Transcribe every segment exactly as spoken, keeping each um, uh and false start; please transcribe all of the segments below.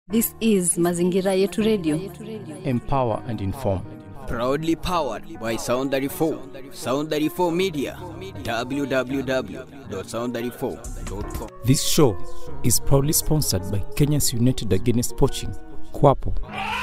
This is Mazingira Yetu Radio. Empower and inform. Proudly powered by Sound thirty-four. Sound thirty-four Media. w w w dot sound thirty-four dot com. This show is proudly sponsored by Kenya's United Against Poaching, KUAPO.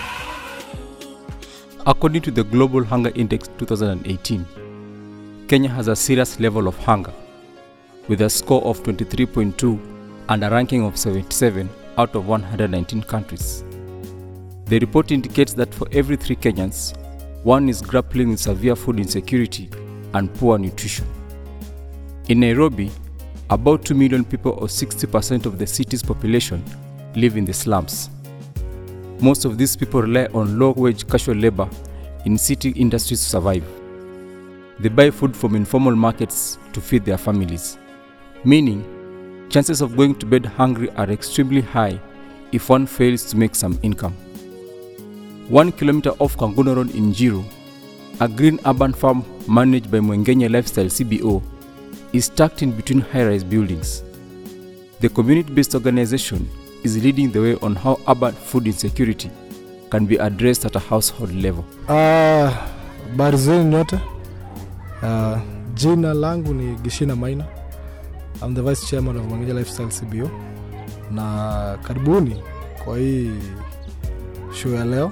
According to the Global Hunger Index twenty eighteen, Kenya has a serious level of hunger, with a score of twenty-three point two and a ranking of seventy-seven out of one hundred nineteen countries. The report indicates that for every three Kenyans, one is grappling with severe food insecurity and poor nutrition. In Nairobi, about two million people, or sixty percent of the city's population, live in the slums. Most of these people rely on low-wage casual labor in city industries to survive. They buy food from informal markets to feed their families, meaning chances of going to bed hungry are extremely high if one fails to make some income. One kilometer off Kanguno Road in Njiru, a green urban farm managed by Mwengenye Lifestyle C B O is tucked in between high-rise buildings. The community-based organization is leading the way on how urban food insecurity can be addressed at a household level. Uh, Barzeni nyote. Uh, jina langu ni Gishina Maina. I'm the vice chairman of Mwengenye Lifestyle C B O. Na karibuni kwa hii show ya leo.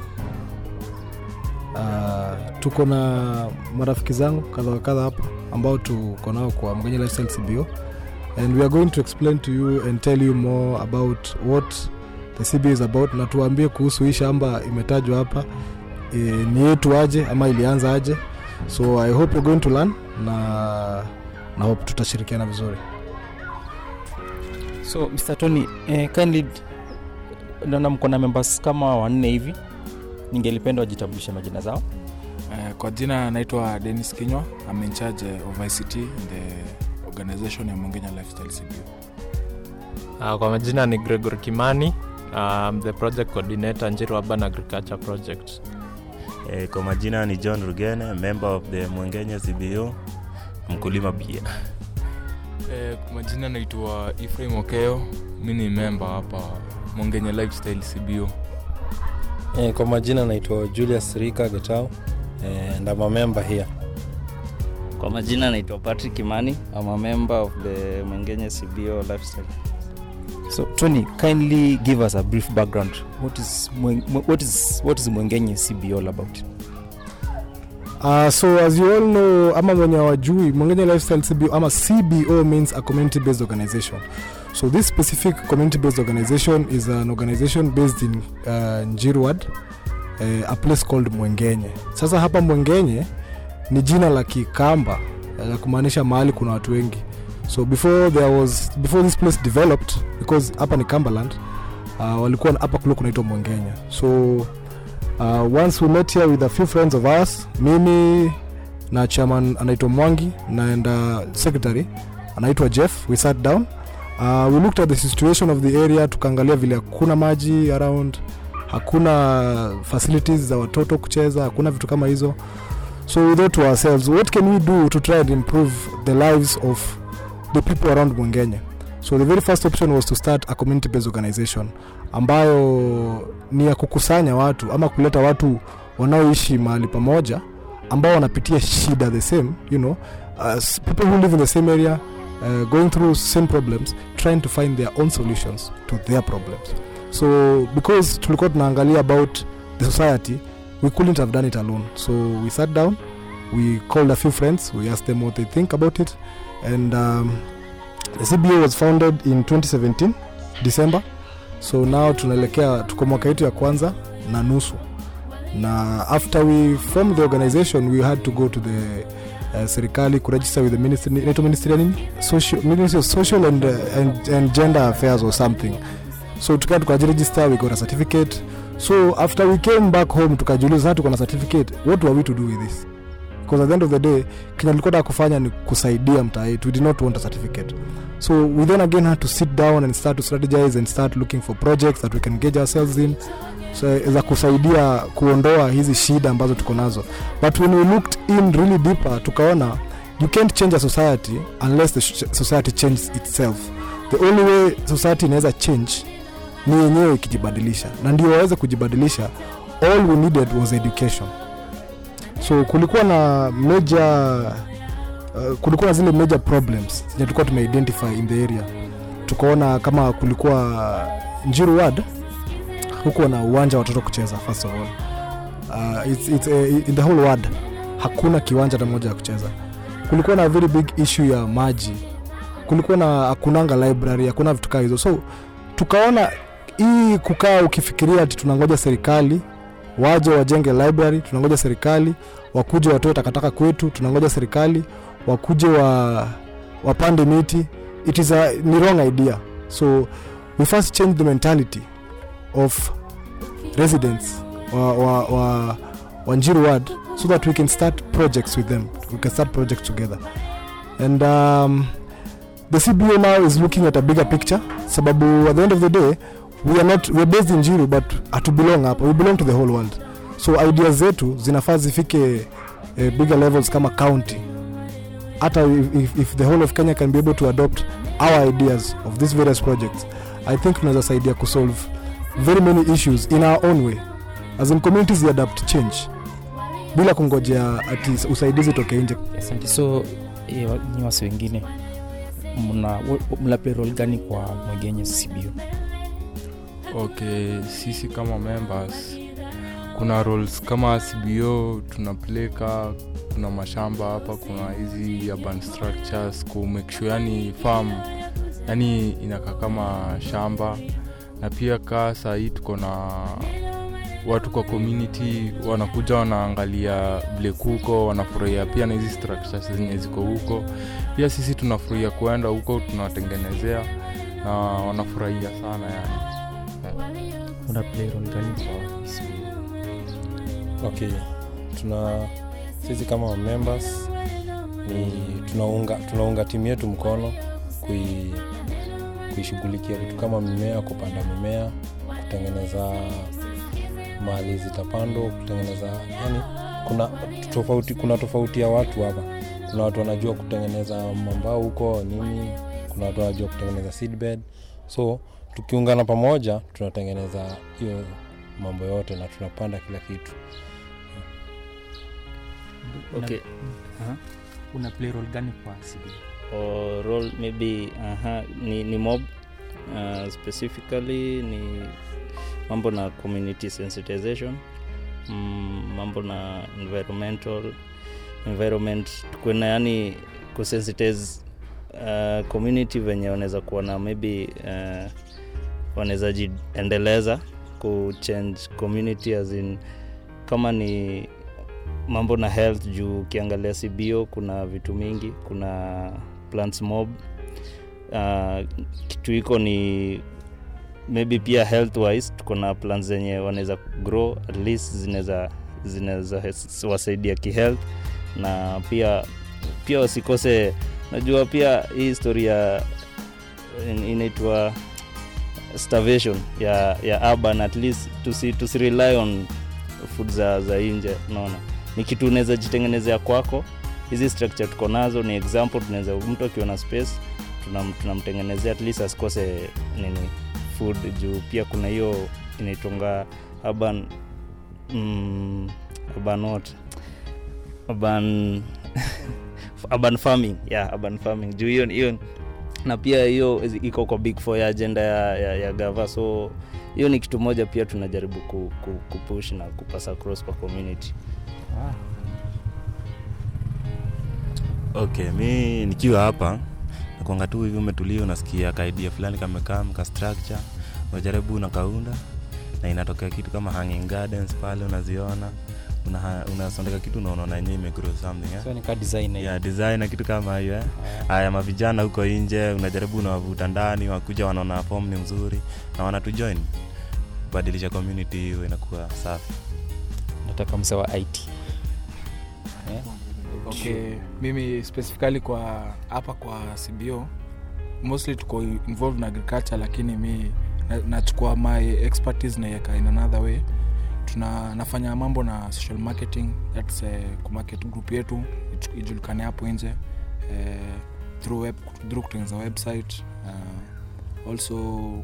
Uh, tuko na marafiki zangu kadha wa kadha hapa ambao tuko nao kwa Mwengenye Lifestyle C B O, and we are going to explain to you and tell you more about what the C B O is about, na tuambie kuhusu hii shamba imetajwa hapa e, ni yetu aje ama ilianza aje. So I hope you're going to learn na na hope tutashirikiana vizuri. So Mister Tony, eh, kindly naona mko na members kama wanne hivi. Ningelipenda wajitambulishe majina zao. Uh, kwa jina naitwa Dennis Kinywa. I'm in charge of I C T in the organization ya Mwengenye Lifestyle C B O. Uh, kwa majina ni Gregory Kimani. I'm the project coordinator Njiru Urban Agriculture Project. Eh, kwa majina ni John Rugene, member of the Mwengenye C B O, mkulima pia. Eh, kwa majina naitwa Ephraim Okeo, mimi ni member hapa Mwengenye Lifestyle C B O. Eh, kwa majina naitwa Julius Rika Getao, eh, and I'm a member here. Kwa majina naitwa Patrick Kimani, I'm a member of the Mwengenye C B O Lifestyle. So Tony, kindly give us a brief background. What is what is what is Mwengenye C B O all about? Uh, so as you all know, ama mwenye wajui, Mwengenye Lifestyle C B O ama C B O means a community-based organization. So this specific community-based organization is an organization based in uh, Njiru Ward, uh, a place called Mwengenye. Sasa hapa Mwengenye ni jina la Kikamba la kumaanisha mahali kuna watu wengi. So before there was before this place developed, because hapa ni Kambaland, uh, walikuwa hapa kule kunaitwa Mwengenye. So uh, once we met here with a few friends of ours, mimi na chairman anaitwa Mwangi na and uh, secretary anaitwa Jeff, we sat down. Uh, we looked at the situation of the area, tukaangalia vile hakuna maji around, hakuna facilities za watoto kucheza, hakuna vitu kama hizo. So we thought to ourselves, what can we do to try and improve the lives of the people around Mwengenye? So the very first option was to start a community-based organization ambayo ni ya kukusanya watu ama kuleta watu wanaoishi mahali pamoja ambao wanapitia shida the same, you know, as people who live in the same area, uh, going through same problems, trying to find their own solutions to their problems. So because tulikuwa tunaangalia about the society, we couldn't have done it alone. So we sat down, we called a few friends, we asked them what they think about it, and um, the C B O was founded in twenty seventeen, December. So now tunaelekea tuko mwaka yetu ya kwanza na nusu. Na after we formed the organization, we had to go to the uh, serikali ku register with the ministry, neto ministry nini? Social, Ministry of Social and, uh, and, and Gender Affairs or something. So tukaja tukajiregister, we got a certificate. So after we came back home, tukajiuliza tuko na certificate, what were we to do with this? Because at the end of the day, kile tulikuwa kufanya ni kusaidia mtaa wetu. We did not want a certificate. So we then again had to sit down and start to strategize and start looking for projects that we can engage ourselves in. So za kusaidia kuondoa hizi shida ambazo tuko nazo. But when we looked in really deeper, tukaona you can't change a society unless the society changes itself. The only way society inaweza change ni yenyewe ikijibadilisha, na ndio waweze kujibadilisha, all we needed was education. So kulikuwa na major uh, kulikuwa na zile major problems zenye tulikuwa tumeidentify in the area. Tukaona kama kulikuwa Njiru ward huko na uwanja watoto kucheza first of all. Uh, it's, it's uh, in the whole ward hakuna kiwanja hata moja ya kucheza. Kulikuwa na very big issue ya maji. Kulikuwa na hakunanga library, hakuna vitu kama hizo. So tukaona hii kukaa ukifikiria ati tunangoja serikali waje wajenge library, tunangoja serikali wakuje watoe takataka kwetu, tunangoja serikali wakuje wa wapande miti, it is a ni wrong idea. So we first change the mentality of residents wa wa wa, wa Njiru ward so that we can start projects with them, we can start projects together. And um, the C B O now is looking at a bigger picture, sababu at the end of the day we are not, we are based in Njiru but atu belong up, we belong to the whole world. So ideas zetu zinafaa zifike uh, bigger levels kama county. Hata if, if the whole of Kenya can be able to adopt our ideas of these various projects, I think tunaweza saidia ku solve very many issues in our own way. As in communities we adapt change bila kungojea ati usaidizi toke nje. Asante. So eh, ni wasi wengine mna mna play role gani kwa Mwengenye C B O? Okay, sisi kama members kuna roles kama C B O tunapeleka, kuna mashamba hapa, kuna hizi urban structures ku make sure yani farm yani inakaa kama shamba, na pia kaa saa hii tuko na watu kwa community wanakuja wanaangalia vile kuko, wanafurahia pia na hizi structures zenye ziko huko. Pia sisi tunafurahia kuenda huko, tunawatengenezea na wanafurahia sana yani. Una play role gani kwa C B O? Okay, tuna sisi kama members ni tunaunga tunaunga timu yetu mkono kui kuishughulikia vitu kama mimea, kupanda mimea, kutengeneza mali zitapandwa, kutengeneza yani kuna tofauti kuna tofauti ya watu hapa. Kuna watu wanajua kutengeneza mambao huko nini, kuna watu wanajua kutengeneza seedbed. So tukiungana pamoja tunatengeneza hiyo mambo yote na tunapanda kila kitu. Okay. Uh-huh. Una play role gani kwa C B O? Or role maybe aha uh-huh, ni ni mob uh, specifically ni mambo na community sensitization, mm, mambo na environmental environment kuna yani kusensitize uh, community venye wanaweza kuwa na maybe uh, wanaweza jiendeleza ku change community, as in kama ni mambo na health. Juu ukiangalia C B O kuna vitu mingi, kuna plants mob, uh, kitu iko ni maybe pia health wise tuko na plants zenye wanaweza grow, at least zinaweza zinaweza wasaidia ki health, na pia pia usikose, najua pia hii historia inaitwa starvation ya ya urban, at least tusi tusi rely on food za za nje. Unaona ni kitu unaweza jitengenezea kwako. Hizi structure tuko nazo ni example, tunaweza mtu akiona space tunam tunamtengenezea at least asikose nini food. Juu pia kuna hiyo inaitwa urban mm, urban what urban urban farming, yeah, urban farming. Juu hiyo hiyo na pia hiyo iko kwa big four ya agenda ya ya, ya gava. So hiyo ni kitu moja pia tunajaribu ku, ku, kupush na kupasa across kwa community. Ah. Okay, mi nikiwa hapa nakuanga tu hivi umetulia, unasikia ka idea fulani kama kama ka structure unajaribu na kaunda na inatokea kitu kama hanging gardens pale unaziona, una unasondeka kitu unaona yenyewe imegrow something eh. So ni ka design ya design na kitu kama hiyo eh. Haya mavijana huko nje unajaribu na wavuta ndani, wakuja wanaona form ni mzuri na wanatu join badilisha community hiyo inakuwa safi. Nataka msewa I T. Yeah. Okay, mimi specifically kwa hapa kwa C B O mostly tuko involved na agriculture, lakini mimi nachukua na my expertise na yeka in another way. Tuna nafanya mambo na social marketing, that's uh, ku market group yetu ijulikane hapo nje uh, through web through kutengeneza website, uh, also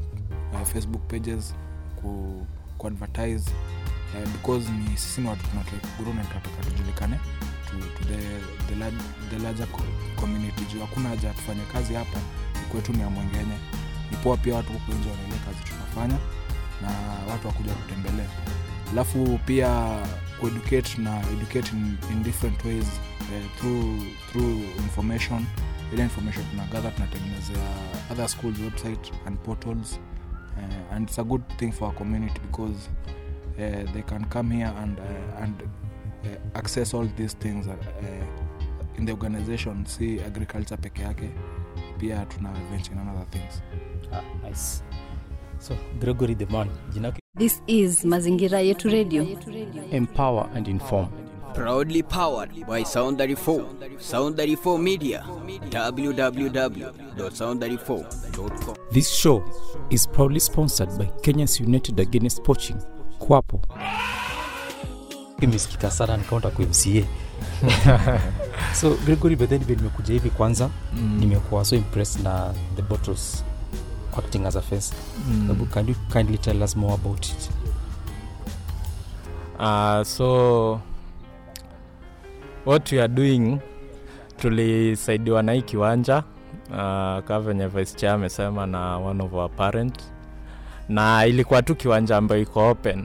uh, Facebook pages ku, ku advertise uh, because ni sisi ni watu tunataka grow na tunataka tujulikane to, to the, the, large, the larger community. Juu hakuna haja tufanye kazi hapa kwetu ni ya Mwengenye. Ni poa pia watu huko nje wanaelewa kazi tunafanya na watu wakuja kutembelea. Alafu pia ku-educate na educate in, in different ways uh, through, through information. Ile information tunagather tunatengenezea other schools website and portals uh, and it's a good thing for our community because uh, they can come here and uh, and uh, access all these things uh, uh, in the organization. See agriculture peke yake pia tuna venture in other things. Ah, nice. So Gregory the man, jina. This is Mazingira Yetu Radio. Empower and inform. Proudly powered by Sound thirty-four. Sound thirty-four Media. w w w dot sound thirty-four dot com. This show is proudly sponsored by Kenyans United Against Poaching, Kwapo. Imesikika sana nikaunda kwa M C A. So Gregory, but then nimekuja hivi kwanza, mm. nimekuwa so impressed na the bottles acting as a face. Mm. Can you kindly tell us more about it? Uh, so what we are doing, tulisaidiwa na hii kiwanja uh, kama venye vice chair amesema na one of our parent, na ilikuwa tu kiwanja ambayo iko open,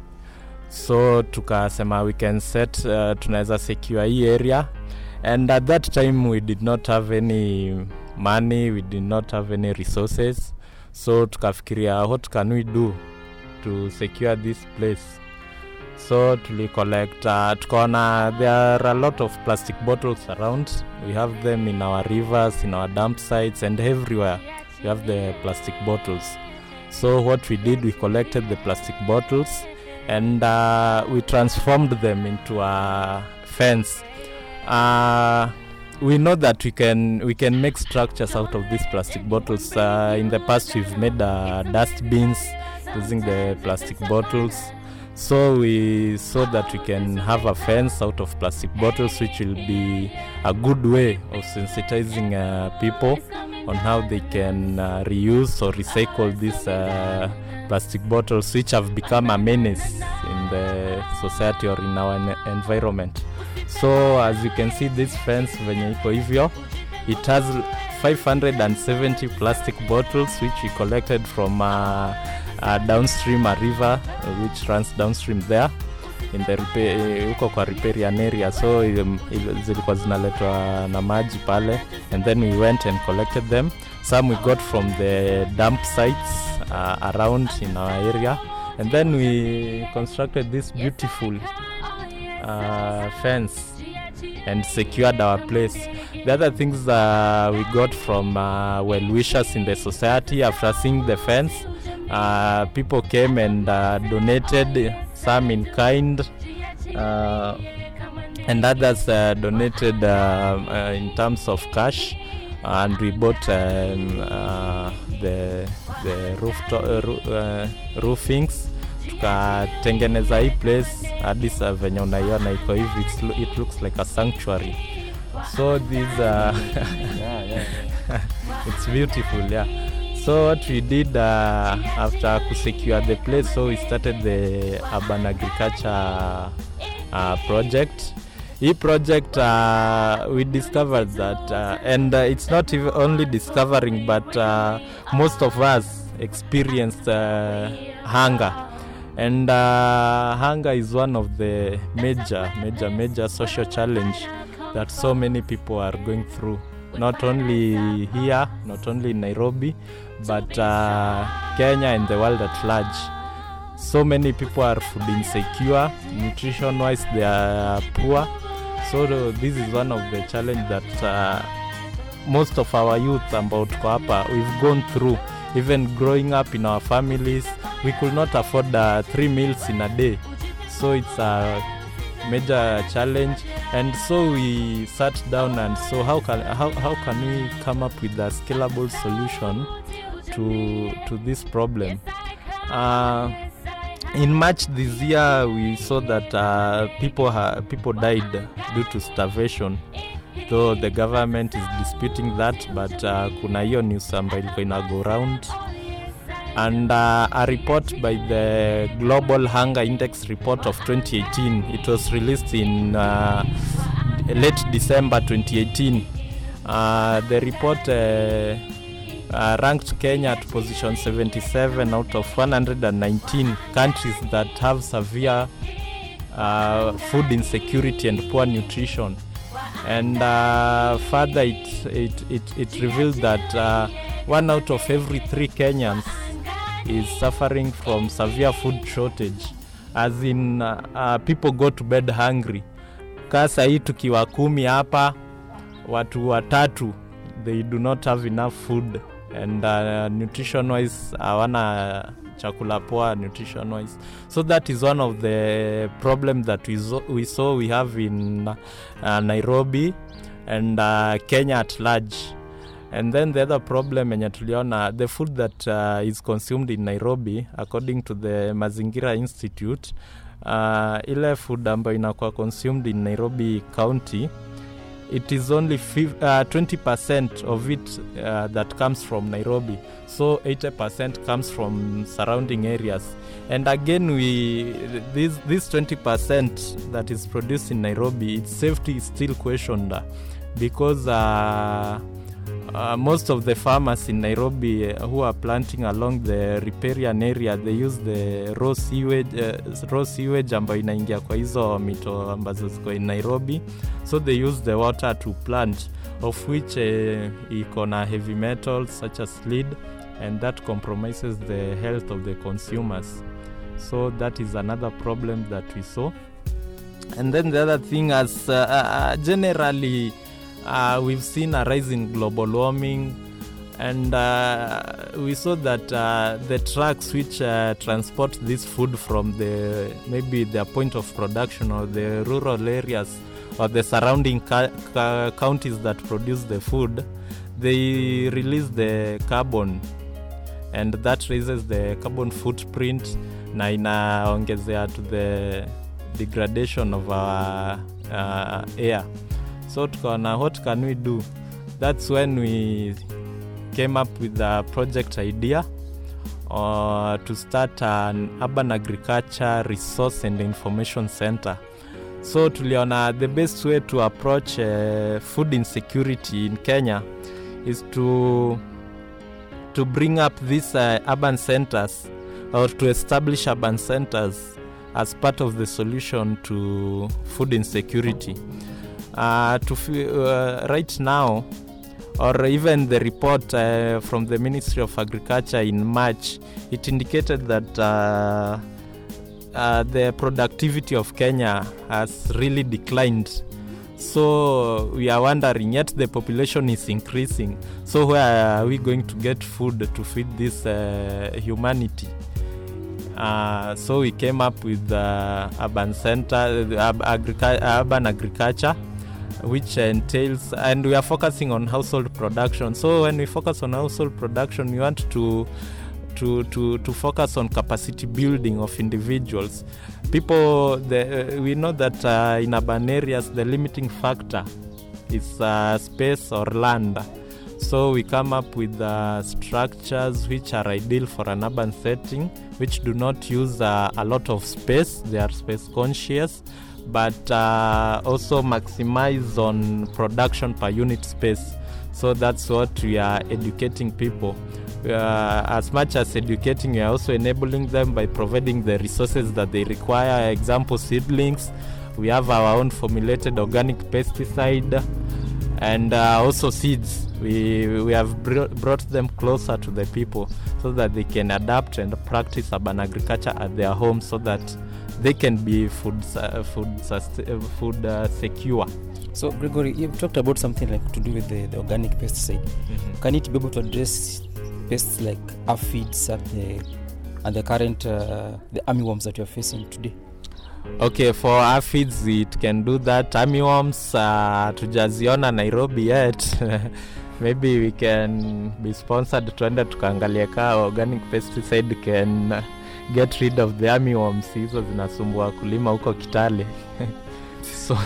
so tukasema we can set uh, tunaweza secure hii area. And at that time we did not have any money, we did not have any resources, so tukafikiria what can we do to secure this place. So tuli collect uh, tukaona there are a lot of plastic bottles around. We have them in our rivers, in our dump sites, and everywhere we have the plastic bottles. So what we did, we collected the plastic bottles and uh, we transformed them into a fence. Uh, we know that we can we can make structures out of these plastic bottles. Uh, in the past we've made uh, dustbins using the plastic bottles. So we saw that we can have a fence out of plastic bottles, which will be a good way of sensitizing uh, people on how they can uh, reuse or recycle these uh, plastic bottles, which have become a menace in the society or in our en- environment. So as you can see, this fence venye iko hivyo, it has five hundred seventy plastic bottles which we collected from uh, uh, downstream a river uh, which runs downstream there in the repair, huko kwa riparian area. So um, zilikuwa zinaletwa na maji pale, and then we went and collected them. Some we got from the dump sites uh, around in our area, and then we constructed this beautiful uh, fence and secured our place. The other things uh, we got from uh, well-wishers in the society after seeing the fence, uh, people came and uh, donated, some in kind, uh, and others uh, donated uh, uh, in terms of cash, and we bought um, uh, the, the roof to- uh, roo- uh, roofings. Tukatengeneza hii place hadi sasa venye unaiona iko hivi, it looks like a sanctuary. So these uh, yeah, yeah. It's beautiful, yeah. So what we did uh, after to secure the place, so we started the urban agriculture uh, project. This project uh, we discovered that uh, and uh, it's not even only discovering, but uh, most of us experienced uh, hunger. And uh, hunger is one of the major, major, major social challenge that so many people are going through. Not only here, not only in Nairobi, but uh, Kenya and the world at large. So many people are food insecure, nutrition-wise they are poor. So this is one of the challenge that uh, most of our youth about Kwapa we've gone through. Even growing up in our families, we could not afford uh, three meals in a day. So it's a major challenge. And so we sat down and so how can how, how can we come up with a scalable solution to to this problem? Uh, in March this year, we saw that uh, people ha- people died due to starvation. Though the government is disputing that, but uh, kuna hiyo news ambayo ilikuwa ina go round And uh, a report by the Global Hunger Index report of twenty eighteen, it was released in uh, late December twenty eighteen. Uh, the report uh, uh, ranked Kenya at position seventy-seven out of one hundred nineteen countries that have severe uh, food insecurity and poor nutrition. And uh, further, it, it, it, it revealed that uh, one out of every three Kenyans is suffering from severe food shortage, as in uh, uh, people go to bed hungry. Kasa hii tukiwa kumi hapa, watu watatu, they do not have enough food, and uh, nutrition wise hawana chakula poa nutrition wise. So that is one of the problems that we, so, we saw we have in uh, Nairobi and uh, Kenya at large. And then the other problem yenye tuliona, the food that uh, is consumed in Nairobi, according to the Mazingira Institute, uh, ile food ambayo inakuwa consumed in Nairobi County, it is only twenty percent of it uh, that comes from Nairobi. So eighty percent comes from surrounding areas. And again, we this this twenty percent that is produced in Nairobi, its safety is still questioned, because uh, Uh, most of the farmers in Nairobi uh, who are planting along the riparian area, they use the raw sewage, uh, raw sewage ambayo inaingia kwa hizo mito ambazo ziko in Nairobi. So they use the water to plant, of which uh, iko na heavy metals such as lead, and that compromises the health of the consumers. So that is another problem that we saw. And then the other thing, as uh, uh, generally Uh, we've seen a rise in global warming, and uh, we saw that uh, the trucks which uh, transport this food from the maybe their point of production or the rural areas or the surrounding ca- ca- counties that produce the food, they release the carbon, and that raises the carbon footprint na inaongezea to the degradation of our uh, air. So tukana, what can we do? That's when we came up with the project idea uh, to start an urban agriculture resource and information center. So tuliona the best way to approach uh, food insecurity in Kenya is to to bring up these uh, urban centers, or to establish urban centers as part of the solution to food insecurity. Uh, to uh, right now, or even the report uh, from the Ministry of Agriculture in March, it indicated that uh, uh, the productivity of Kenya has really declined. So we are wondering, yet the population is increasing. So where are we going to get food to feed this uh, humanity? Uh, so we came up with the urban center, uh, agric- urban agriculture, which entails, and we are focusing on household production. So when we focus on household production, we want to to to to focus on capacity building of individuals. People, the, uh, we know that uh, in urban areas the limiting factor is uh, space or land. So we come up with uh, structures which are ideal for an urban setting, which do not use uh, a lot of space. They are space conscious, but uh, also maximize on production per unit space. So that's what we are educating people. Uh, as much as educating, we are also enabling them by providing the resources that they require. Example, seedlings. We have our own formulated organic pesticide, and uh, also seeds. We we have br- brought them closer to the people so that they can adapt and practice urban agriculture at their home, so that they can be food uh, food uh, food uh, secure. So Gregory, you've talked about something like to do with the, the organic pesticide. Mm-hmm. Can it be able to address pests like aphids and the and the current uh, the armyworms that you're facing today? Okay, for aphids it can do that. Armyworms uh, tujaziona Nairobi yet. Maybe we can be sponsored tuende tukaangalia ka organic pesticide can get rid of the armyworms. Hizo zinasumbua kulima huko Kitale. So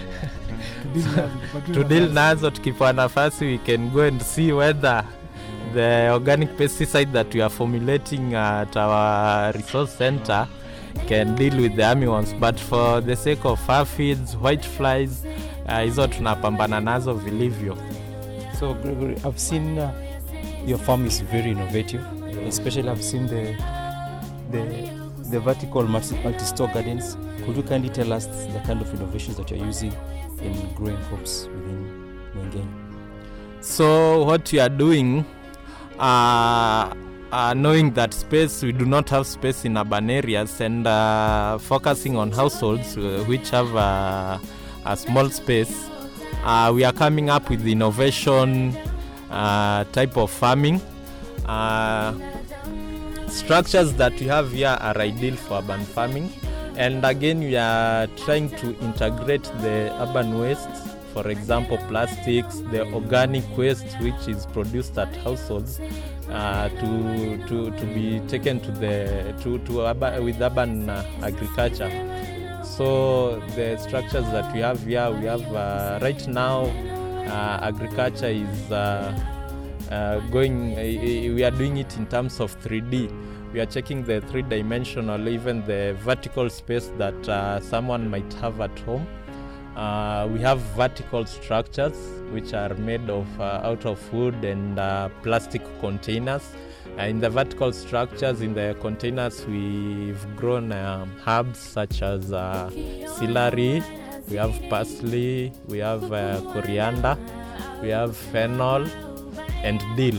to deal nazo tukipewa nafasi, we can go and see whether the organic pesticide that we are formulating at our resource center can deal with the armyworms, but for the sake of aphids, white flies, hizo uh, tunapambana nazo vilivyo. So Gregory, I've seen uh, your farm is very innovative, especially I've seen the the the vertical multi-store gardens. Could you kindly tell us the kind of innovations that you're using in growing crops within Mwengenya? So what we are doing, uh, uh, knowing that space, we do not have space in urban areas, and uh, focusing on households uh, which have uh, a small space, uh, we are coming up with the innovation uh, type of farming. Uh, structures that we have here are ideal for urban farming, and again we are trying to integrate the urban wastes, for example plastics, the organic waste which is produced at households, uh, to, to to be taken to the to, to urban, with urban uh, agriculture. So the structures that we have here, we have uh, right now uh, agriculture is uh, uh, going, uh, we are doing it in terms of three D. We are checking the three-dimensional, even the vertical space that uh, someone might have at home. Uh, we have vertical structures which are made of uh, out of wood and uh, plastic containers. Uh, in the vertical structures, in the containers, we've grown um, herbs such as uh, celery, we have parsley, we have uh, coriander, we have fennel, and dill.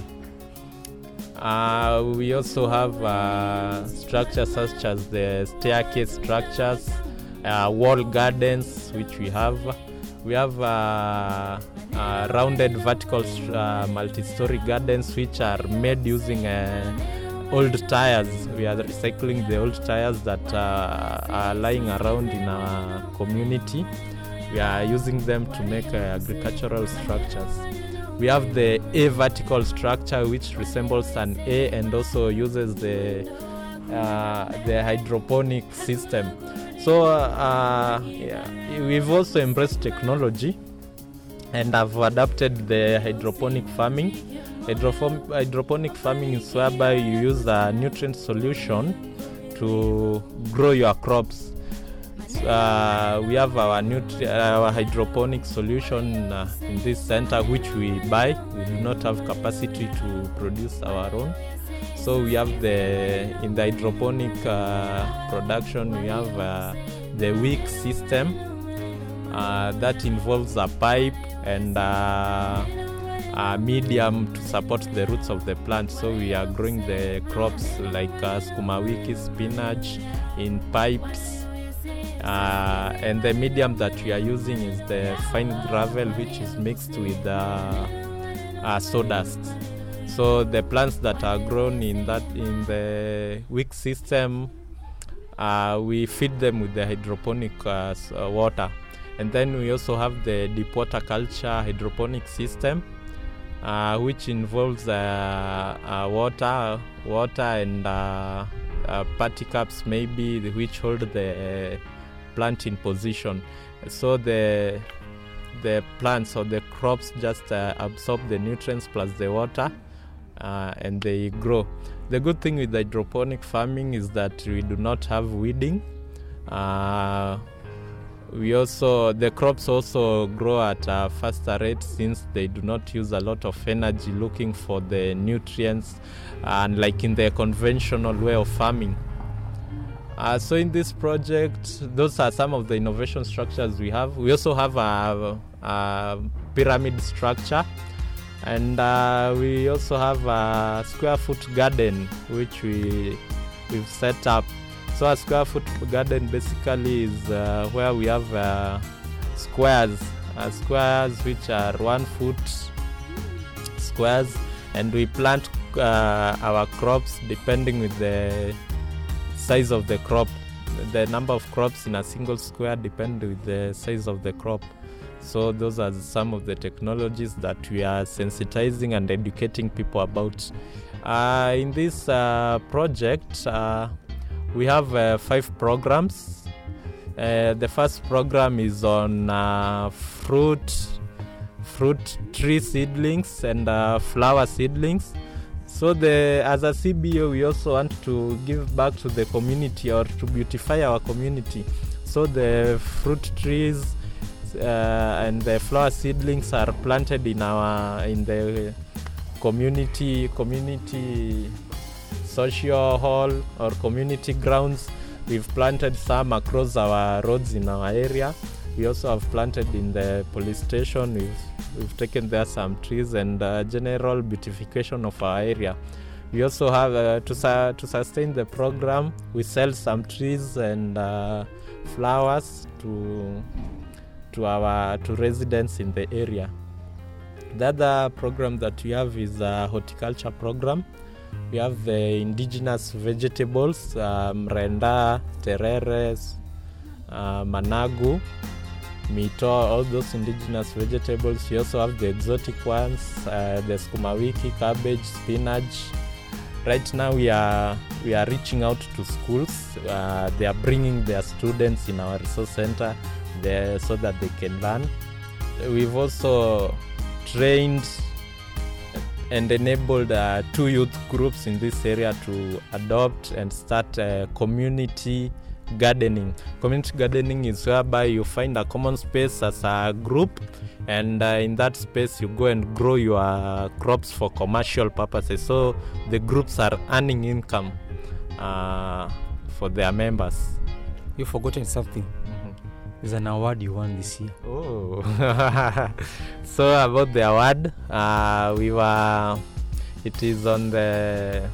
Uh, we also have uh, structures such as the staircase structures, uh, wall gardens, which we have. We have uh, uh, rounded vertical uh, multi-story gardens, which are made using uh, old tires. We are recycling the old tires that uh, are lying around in our community. We are using them to make uh, agricultural structures. We have the A vertical structure, which resembles an A and also uses the uh, the hydroponic system. So uh, yeah, we've also embraced technology and have adapted the hydroponic farming. Hydrophom- hydroponic farming is whereby you use a nutrient solution to grow your crops. Uh, we have our, nutri- our hydroponic solution uh, in this center, which we buy. We do not have capacity to produce our own. So we have the, in the hydroponic uh, production, we have uh, the wick system uh, that involves a pipe and uh, a medium to support the roots of the plant. So we are growing the crops like uh, sukuma wiki, spinach in pipes. Uh, and the medium that we are using is the fine gravel, which is mixed with uh, uh, sawdust. So the plants that are grown in that in the wick system, uh, we feed them with the hydroponic uh, water, and then we also have the deep water culture hydroponic system, uh, which involves uh, uh, water, water and uh, uh, party cups maybe, which hold the uh, plant in position. So the the plants or the crops just uh, absorb the nutrients plus the water, uh, and they grow. The good thing with hydroponic farming is that we do not have weeding. Uh, we also the crops also grow at a faster rate since they do not use a lot of energy looking for the nutrients, unlike in the conventional way of farming. Uh, so in this project, those are some of the innovation structures we have. We also have a, a pyramid structure, and uh, we also have a square foot garden which we, we've set up. So a square foot garden basically is uh, where we have uh, squares, uh, squares which are one foot squares, and we plant uh, our crops depending with the size of the crop. The number of crops in a single square depend with the size of the crop. So those are some of the technologies that we are sensitizing and educating people about. Uh, in this uh, project, uh, we have uh, five programs. Uh, the first program is on uh, fruit, fruit tree seedlings and uh, flower seedlings. So the as a C B O, we also want to give back to the community or to beautify our community. So the fruit trees uh, and the flower seedlings are planted in our in the community community social hall or community grounds. We've planted some across our roads in our area. We also have planted in the police station. We've we've taken there some trees and uh, general beautification of our area. We also have uh, to su- to sustain the program. We sell some trees and uh, flowers to to our to residents in the area. The other program that we have is a horticulture program. We have the indigenous vegetables, um, mrenda, tereres, uh, managu, mito, all those indigenous vegetables. We also have the exotic ones, uh, the sukuma wiki, cabbage, spinach. Right now we are we are reaching out to schools. Uh, they are bringing their students in our resource center there so that they can learn. We've also trained and enabled uh, two youth groups in this area to adopt and start uh, community gardening. Community gardening is whereby you find a common space as a group, and uh, in that space you go and grow your crops for commercial purposes. So the groups are earning income uh, for their members. You've forgotten something. There's an award you won this year. Oh. So about the award, uh, we were, it is on the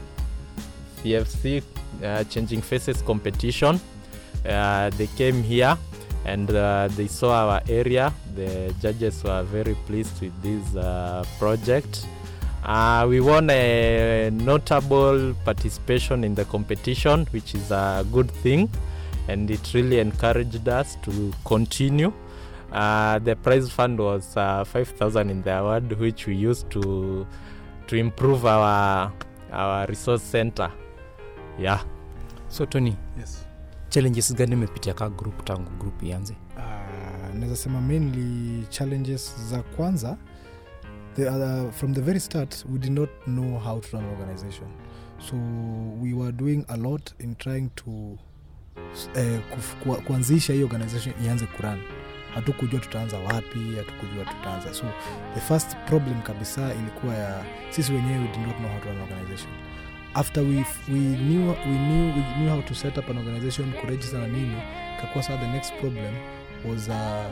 C F C uh, Changing Faces competition. Uh, they came here and uh, they saw our area. The judges were very pleased with this uh, project. Uh, we won a notable participation in the competition, which is a good thing. And it really encouraged us to continue. Uh, the prize fund was uh, five thousand in the award, which we used to to improve our our resource center. Yeah. So Tony, yes. Challenges gani umepitia ka group tangu group ianze? Uh, naweza sema mainly challenges za kwanza, the, uh, from the very start we did not know how to run an organization. So we were doing a lot in trying to Eh, ku, kuanzisha hii organization ianze kuran. Hatukujua tutaanza wapi, hatukujua tutaanza. So the first problem kabisa ilikuwa ya sisi wenyewe, we did not know how to run an organization. After we we knew we knew we knew how to set up an organization, kuregister na nini, kakuwa sasa the next problem was uh,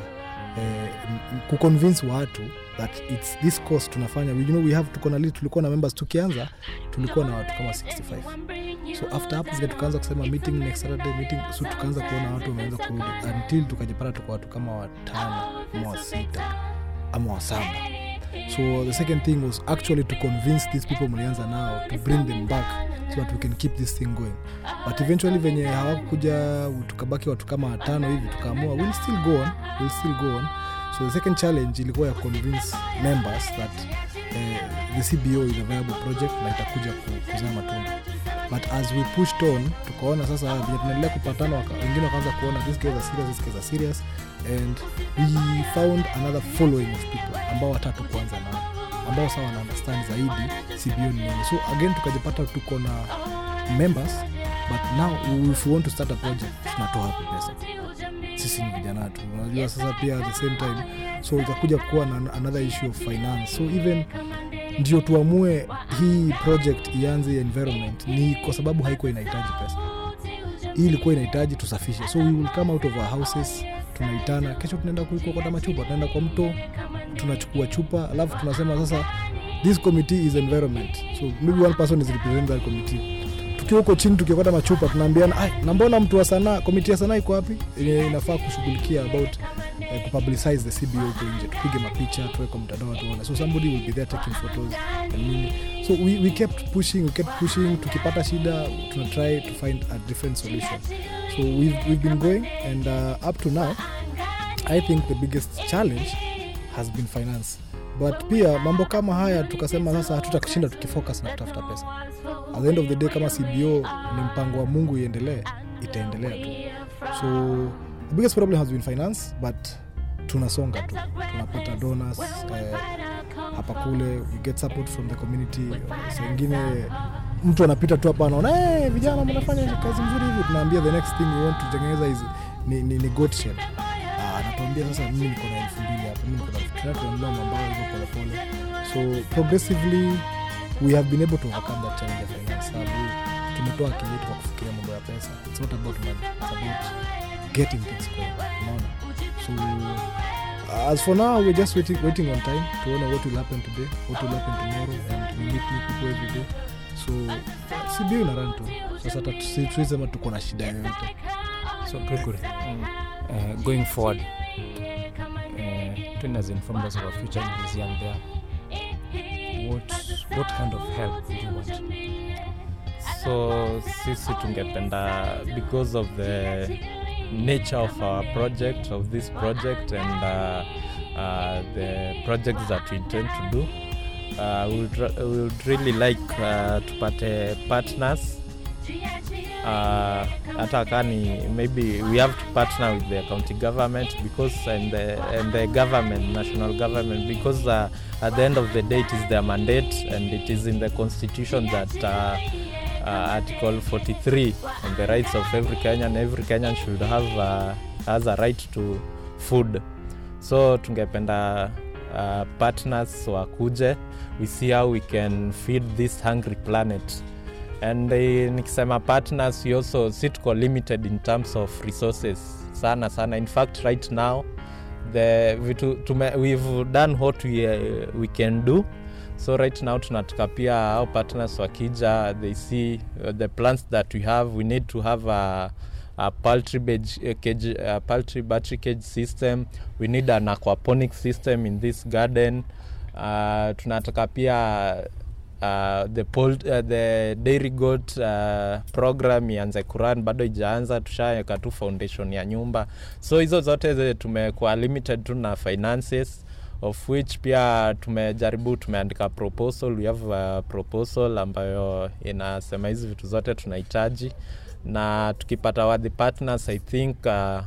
eh, ku convince watu that it's this course tunafanya. We, you know, we have to kona tulikuwa na members tukianza tulikuwa na watu kama sixty-five. So after hapo vile tukaanza kusema meeting next Saturday meeting, so tukaanza kuona watu wameanza kurudi until tukajipata tuko watu kama watano ama sita ama wasaba. So the second thing was actually to convince these people mlianza now to bring them back so that we can keep this thing going. But eventually venye hawakuja tukabaki watu kama watano hivi, tukaamua we'll still go on we'll still go on. So the second challenge ilikuwa ya convince members that uh, the C B O is a viable project na itakuja kuzaa matunda. But as we pushed on, tukaona sasa vile tunaendelea kupatana, wengine wakaanza kuona this guys are serious, this guys are serious, and we found another following of people ambao watatu kwanza na ambao sawa na understand zaidi C B O ni nini. So again tukajipata tuko na members, but now if we want to start a project tunatoa hapo pesa. Sisi ni vijana tu, unajua sasa pia at the same time, so itakuja kuwa na another issue of finance. So even ndio tuamue hii project ianze environment ni kwa sababu haikuwa inahitaji pesa. Hii ilikuwa inahitaji tusafishe. So we will come out of our houses, tunaitana, kesho tunaenda kuokota machupa, tunaenda kwa mto, tunachukua chupa, alafu tunasema sasa this committee is environment. So maybe one person is representing that committee. Tukiwa huko chini tukiokota machupa tunaambiana, "Ai, na mbona mtu wa sanaa, committee ya sanaa iko wapi? Inafaa kushughulikia about uh, to publicize the C B O huko nje, tupige mapicha, tuweke kwa mtandao tuone." So somebody will be there taking photos and me. So we we kept pushing, we kept pushing, tukipata shida tuna try to find a different solution. So we've we've been going, and uh, up to now I think the biggest challenge has been finance. But pia mambo kama haya tukasema sasa hatutakishinda tukifocus na kutafuta pesa. At the end of the day kama C B O ni mpango wa Mungu iendelee, itaendelea tu. So the biggest problem has been finance, but tunasonga tu. Tunapata donors, uh, hapa kule, we get support from the community. So ingine mtu anapita tu hapa anaona eh, vijana mnafanya kazi nzuri hivi, tunaambia the next thing we want to tengeneza is ni, ni, ni goat shed. Ah, anatuambia sasa mimi niko na elfu mbili hapa, mimi niko na elfu tatu na mambo ambayo iko pole pole. So progressively we have been able to overcome that challenge of finance. Sababu tumetoa akili yetu kwa kufikiria mambo ya pesa. It's not about money, it's about getting things going. Unaona? So uh, as for now we're just waiting waiting on time to know what will happen today, what will happen tomorrow, and we meet new people every day. So C B O ina run tu. Sasa hata tusisema tuko na shida yoyote. So Gregory, mm. uh, going forward, uh, Twin has informed us of our future in this and there. What what kind of help do you want? So sisi tungependa, because of the nature of our project, of this project, and uh, uh, the projects that we intend to do, uh, we would, we would really like uh, tupate partners. Uh, hata kani maybe we have to partner with the county government because and the, and the government, national government, because uh, at the end of the day it is their mandate and it is in the constitution that uh, uh, article forty-three on the rights of every Kenyan, every Kenyan should have uh, has a right to food. So tungependa uh, partners wakuje, we see how we can feed this hungry planet. And uh, nikisema partners, we also sit limited in terms of resources sana sana. In fact, right now the vitu, tume, we've done what we, uh, we can do. So right now tunataka pia our partners wakija, they see uh, the plants that we have. We need to have a, a poultry cage, a cage, a poultry battery cage system. We need an aquaponic system in this garden. Uh, tunataka pia Uh, the, pol- uh, the dairy goat uh, program ianze kuran, bado ijaanza, tushaweka tu foundation ya nyumba. So hizo zote tumekuwa limited tu na finances, of which pia tumejaribu, tumeandika proposal. We have a proposal ambayo inasema hizi vitu zote tunahitaji, na tukipata wa the partners I think uh,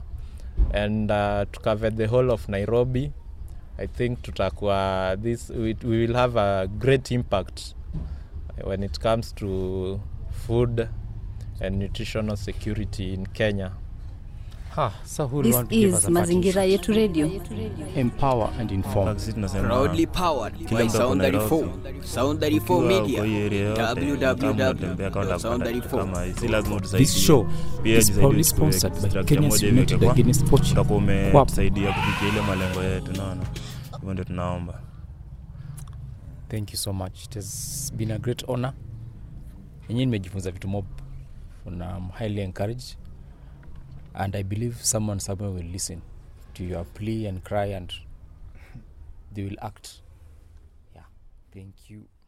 and uh, to cover the whole of Nairobi, I think tutakuwa this we, we will have a great impact when it comes to food and nutritional security in Kenya. Ha, so who This want to give us is a Mazingira Yetu Radio. Empower and inform. Proudly powered by Sound thirty-four. Sound thirty-four Media. w w w dot sound thirty-four dot com. This show is proudly sponsored by Kenya's United Against Poaching. Kusaidia kufikia ile malengo yetu, naona. Hivyo ndio tunaomba. Thank you so much. It has been a great honor. Yenyewe nimejifunza vitu mob, and I'm highly encouraged. And I believe someone somewhere will listen to your plea and cry, and they will act. Yeah. Thank you.